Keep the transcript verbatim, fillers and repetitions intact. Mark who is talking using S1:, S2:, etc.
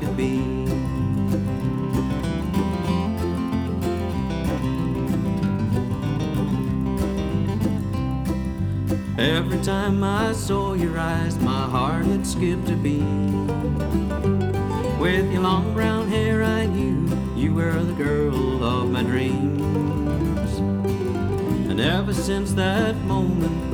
S1: could be. Every time I saw your eyes, my heart had skipped a beat. With your long brown hair, I knew you were the girl of my dreams. And ever since that moment,